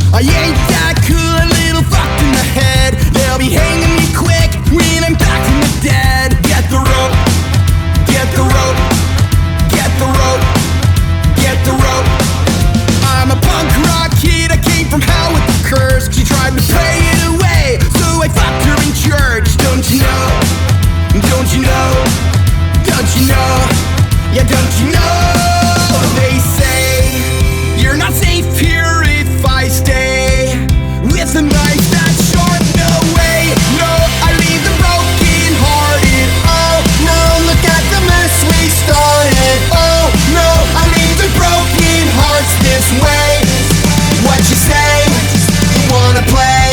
I ain't that cool, a little fucked in the head. They'll be hanging me quick when I'm back from the dead. Get the rope, get the rope, get the rope, get the rope. I'm a punk rock kid, I came from hell with the curse. She tried to pray it away, so I fucked her in church. Don't you know, don't you know, don't you know, yeah, don't you know? They say you're not safe here if I stay with a knife that's sharp. No way, no, I leave them broken hearted. Oh no, look at the mess we started. Oh no, I leave the broken hearts this way. What you say? You wanna play?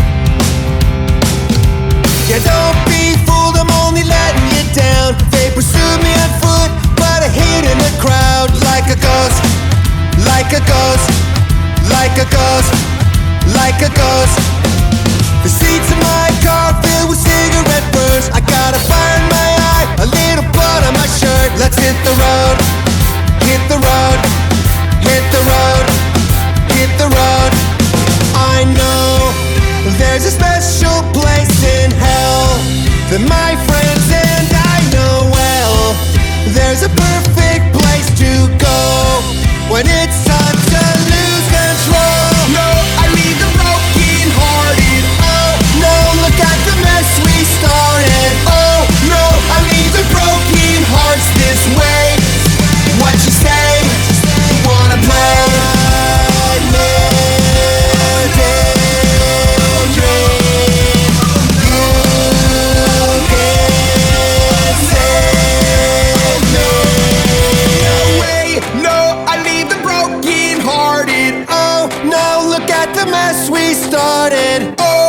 Yeah, don't be fooled, I'm only letting you down. They pursued me on foot, but I hid in the crowd like a ghost, like a ghost, like a ghost, like a ghost. The seats in my car filled with cigarette burns. I got a fire in my eye, a little blood on my shirt. Let's hit the road, hit the road, hit the road, hit the road. I know there's a special place in hell that my friends and I know well. There's a perfect place to go when it's time to lose control. No, I leave the broken hearted. Oh no, look at the mess we started. Oh no, I leave the broken hearts this way. What you say? You wanna play? The mess we started. Oh